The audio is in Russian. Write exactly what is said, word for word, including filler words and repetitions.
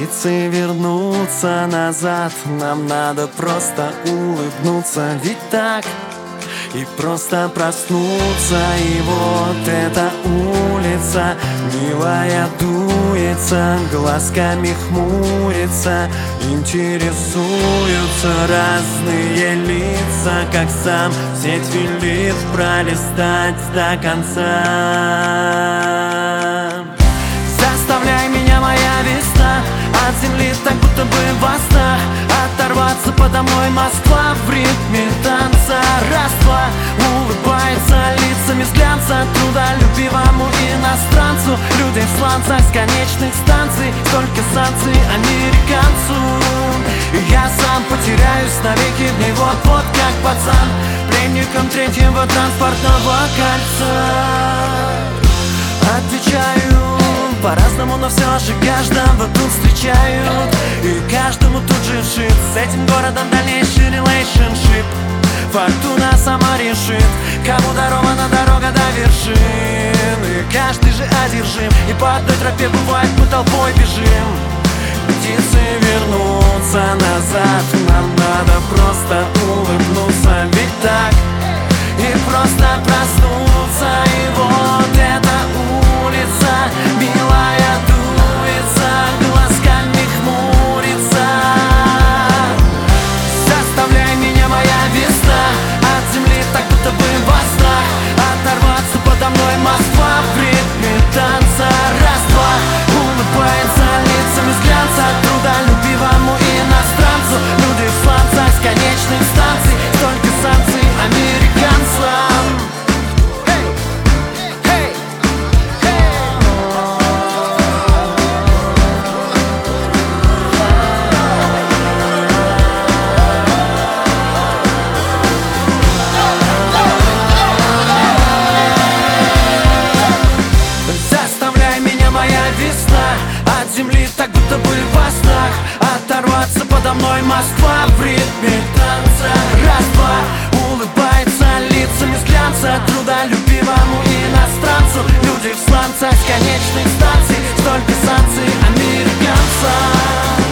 Птицы вернутся назад, нам надо просто улыбнуться, ведь так и просто проснуться. И вот эта улица милая дуется, глазками хмурится, интересуются разные лица, как сам сеть велит пролистать до конца. Заставляй меня, моя весна, от земли так будто бы во снах, оторваться подо мной Москва в ритме танца. Раз-два, улыбается лицами с глянца трудолюбивому иностранцу, людей в сланцах с конечных станций, столько санкций американцу. И я сам потеряюсь навеки в ней вот-вот, как пацан, пленником третьего транспортного кольца. Отвечаю по-разному, но все же каждого тут встречают, и каждому тут же вшит с этим городом дальнейший релейшншип. Фортуна сама решит, кому дарована дорога до вершин, и каждый же одержим, и по одной тропе бывает мы толпой бежим. Птицы вернутся назад, нам надо просто улыбнуться, ведь так и просто проснуться. И вот эта улица милая дуется, глазками хмурится. Заставляй меня, моя весна, от земли так будто бы во снах, оторваться подо мной Москва в ритме танца. Раз-два, улыбается лицами с глянца трудолюбивому иностранцу, люди в сланцах с конечных станций, столько санкций американцам. Заставляй меня, моя весна, от земли так будто бы во снах, оторваться подо мной Москва в ритме танца. Раз-два, улыбается лицами с глянца трудолюбивому иностранцу, люди в сланцах с конечных станций, столько санкций американцам.